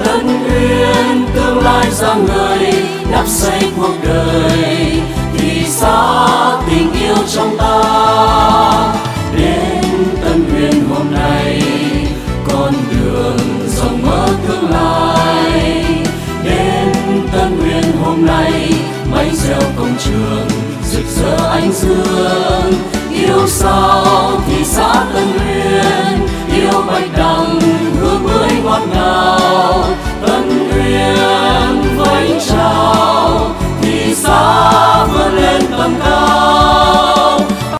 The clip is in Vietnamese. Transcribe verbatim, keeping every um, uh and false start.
Tân Uyên tương lai ra người đắp xây cuộc đời, thì xa tình yêu trong ta. Đến Tân Uyên hôm nay con đường rộng mở tương lai. Đến Tân Uyên hôm nay máy reo công trường rực rỡ ánh dương. Yêu sao thì xã Tân Uyên, yêu bạch đằng